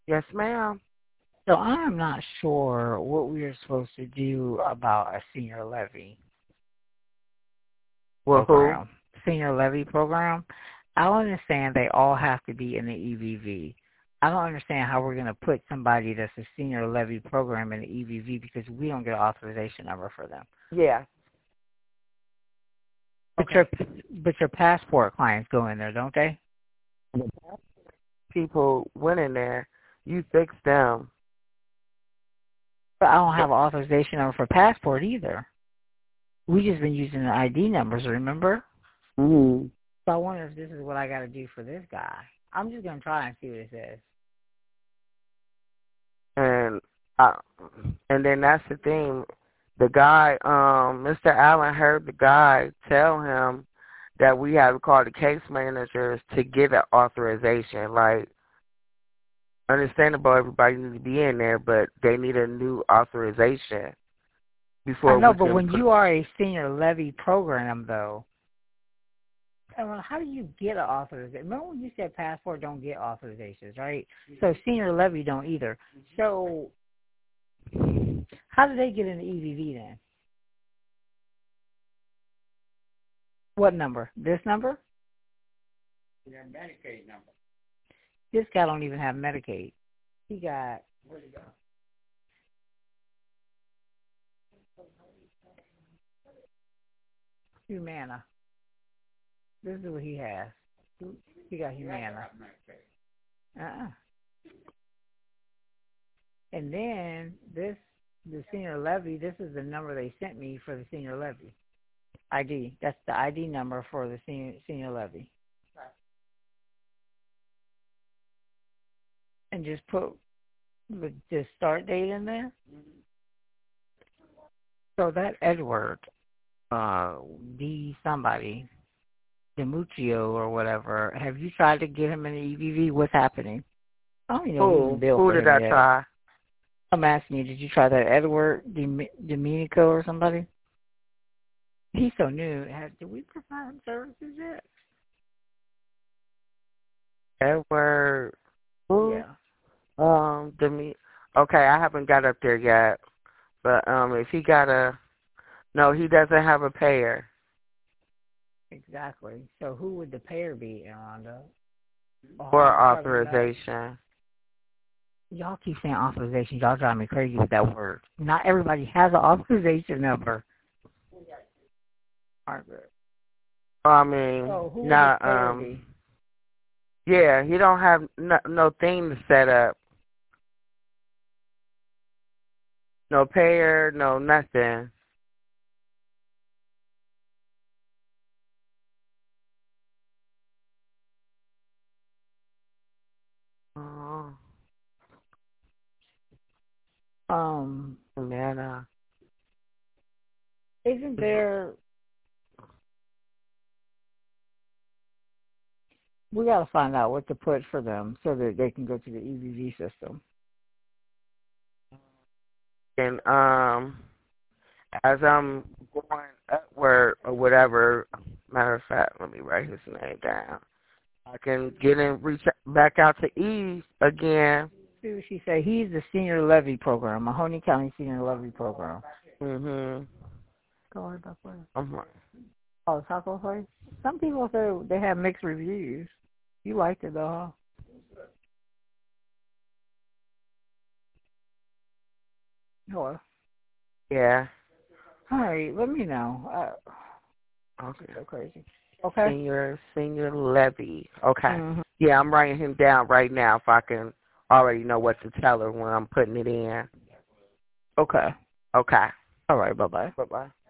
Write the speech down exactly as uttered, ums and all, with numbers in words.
Yes, ma'am. So I'm not sure what we are supposed to do about a senior levy Well, who? program. Senior levy program. I don't understand they all have to be in the E V V. I don't understand how we're going to put somebody that's a senior levy program in the E V V because we don't get an authorization number for them. Yeah. But Okay. your but your passport clients go in there, don't they? People went in there. You fixed them. But I don't have an authorization number for passport either. We just been using the I D numbers, remember? Mm-hmm. So I wonder if this is what I got to do for this guy. I'm just gonna try and see what it says. And uh, and then that's the thing. The guy, um, Mister Allen heard the guy tell him that we have to call the case managers to get an authorization. Like, understandable, everybody needs to be in there, but they need a new authorization I before know, we but can when put. you are a senior levy program, though, well, how do you get an authorization? Remember when you said passport don't get authorizations, right? So senior levy don't either. So how do they get in the E V V then? What number? This number? Their Medicaid number. This guy don't even have Medicaid. He got Where'd it go? Humana. This is what he has. He got You have to Humana. have Medicaid. Uh-uh. And then this, the senior levy, this is the number they sent me for the senior levy. I D. That's the I D number for the senior, senior levy. Right. And just put the, the start date in there. Mm-hmm. So that Edward, uh, D somebody, Demuccio or whatever, have you tried to get him in the E V V? What's happening? I don't even know if we Who? can bill Who for did him I yet. try? I'm asking you, did you try that Edward Domenico or somebody? He's so new. Has, did we provide him services yet? Edward. Who? Yeah. Um, Demi. Okay, I haven't got up there yet, but um, if he got a, no, he doesn't have a payer Exactly. So who would the payer be, Yolanda? Oh, or I'm driving you nuts. authorization. Y'all keep saying authorization. Y'all drive me crazy with that word. Not everybody has an authorization number. Margaret. I mean, So who would not the payer um. be? Yeah, he don't have no, no thing to set up. No payer, no nothing. Oh, Um, man. Uh, isn't there? We got to find out what to put for them so that they can go to the E V V system. and um, as I'm going upward or whatever, matter of fact, let me write his name down. I can get in, reach back out to E again. See what she said. He's the senior levy program, Mahoney County Senior Levy Program. Mhm. Go ahead, that way. I'm like, Oh, taco place. Some people say they have mixed reviews. You liked it though, huh? Hello. yeah. All right, let me know. Uh, Okay. so crazy. Okay. Senior, senior levy. Okay. Mm-hmm. Yeah, I'm writing him down right now if I can already know what to tell her when I'm putting it in. Okay. Okay. All right. Bye bye. Bye bye.